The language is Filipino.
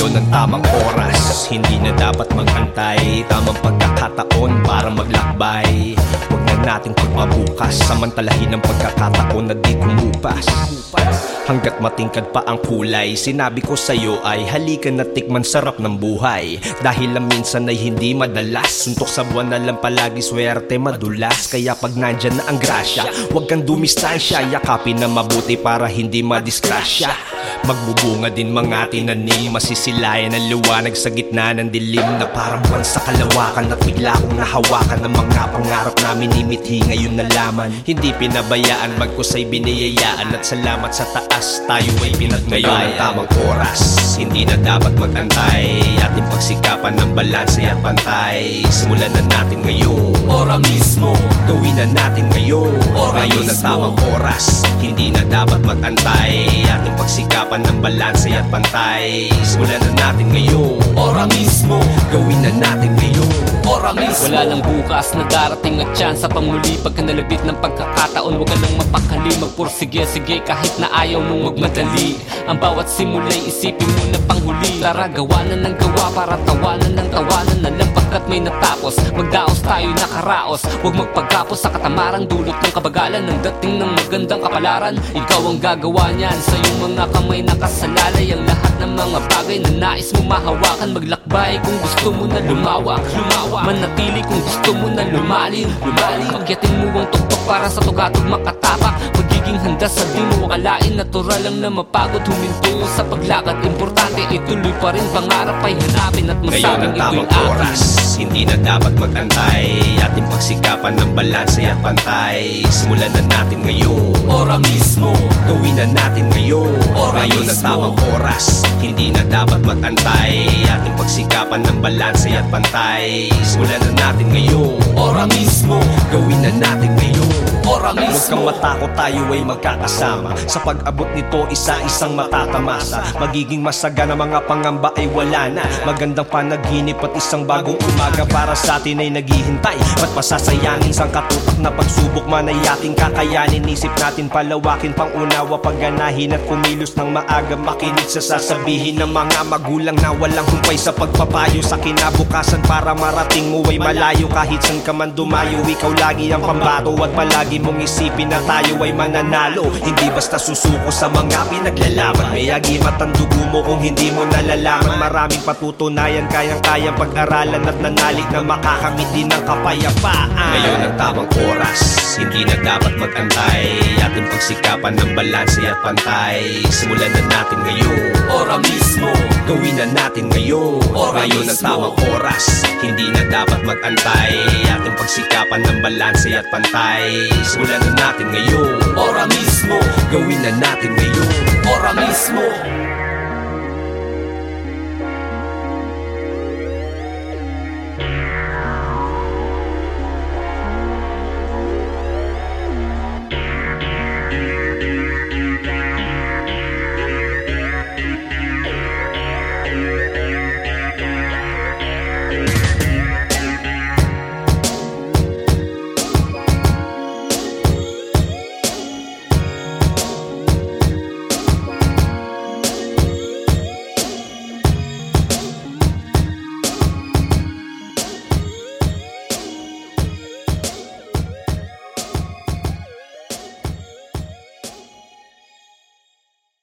Ngayon ang tamang oras, hindi na dapat maghantay. Tamang pagkakataon para maglakbay. Huwag na nating pagpabukas, samantalahin ang pagkakataon na di kumupas. Hanggat matingkad pa ang kulay, sinabi ko sa'yo ay halika na tikman sarap ng buhay. Dahil lang minsan ay hindi madalas, suntok sa buwan na lang palagi swerte madulas. Kaya pag nandyan na ang grasya, huwag kang dumistansya. Yakapin na mabuti para hindi madisgrasya. Magbubunga din mga tinanim, masisilayan ang liwanag sa gitna ng dilim. Na parang buwan sa kalawakan at bigla kong nahawakan ng mga pangarap na minimithi ngayon nalaman. Hindi pinabayaan, bagkus ay biniyayaan. At salamat sa taas, tayo ay pinagbayan. Ngayon ang tamang oras, hindi na dapat magantay. Ating pagsikapan ng balanse at pantay. Simulan na natin ngayon, ora mismo. Gawin na natin ngayon, ora ngayon ang tamang oras, hindi na dapat magantay. Ating pagsikapan ng balanse at pantay. Simulan na natin ngayon, ora mismo. Gawin na natin ngayon, ora mismo. Wala lang bukas na darating at chance sa pangmuli. Pagka nalabit ng pagkakataon, huwag ka lang mapakali. Magpursige-sige kahit na ayaw mong magmadali. Ang bawat simula'y isipin mo na panghuli. Tara gawa na ng gawa para tawanan ng tawanan na lang pagkat may natapos. Magdaos tayo nakaraos, huwag magpagkapos sa katamarang dulot ng kabagalan. Ng dating ng magandang kapalaran, ikaw ang gagawa niyan. Sa iyong mga kamay nakasalalay ang lahat ng mga bagay na nais mo mahawakan. Maglakbay kung gusto mo na lumawak, manatili kung gusto mo na lumalim. Pagyatin mo ang tuktok para sa tugatog makatapak. Magiging handa sa di mo akalain. Natural lang na mapagod, huminto sa paglakad. Importante ituloy pa rin, pangarap ay hanapin at masabing ito'y oras, hindi na dapat magantay. Ating pagsikapan ng balanse at pantay. Simulan na natin ngayon, ora mismo. Gawin na natin ngayon, ora ngayon ang tamang oras, hindi na dapat magantay. Ating pagsikapan ng balanse at pantay. Simulan na natin ngayon, ora mismo. Gawin na natin ngayon, ora mismo. Huwag kang matakot, tayo ay magkakasama. Sa pag-abot nito, isa-isang matatamasa. Magiging masaga na mga pangamba ay wala na. Magandang panaginip at isang bagong umaga para sa atin ay naghihintay. Ba't pasasayangin sang katutak na pagsubok man ay ating kakayanin. Isip natin palawakin, pangunawa, pagganahin at kumilos ng maaga. Makinig sa sasabihin ng mga magulang na walang humpay sa pagpapayo sa kinabukasan para marating mo ay malayo. Kahit san ka man dumayo, ikaw lagi ang pambato at palagi mong isipin na tayo ay mananalo. Hindi basta susuko sa mga pinaglalaban. May agimat ang dugo mo kung hindi mo nalalaman. Maraming patutunayan, kayang-kayang pag-aralan at nanalig na makakamit din ng kapayapaan. Ngayon ang tamang oras, hindi na dapat magantay. Ating pagsikapan ng balanse at pantay. Simulan na natin ngayon, ora mismo. Gawin na natin ngayon, ora ngayon ang tamang oras, hindi na dapat magantay. Ating pagsikapan ng balanse at pantay. Simulan na natin ngayon, ora mismo. Gawin na natin ngayon, ora mismo.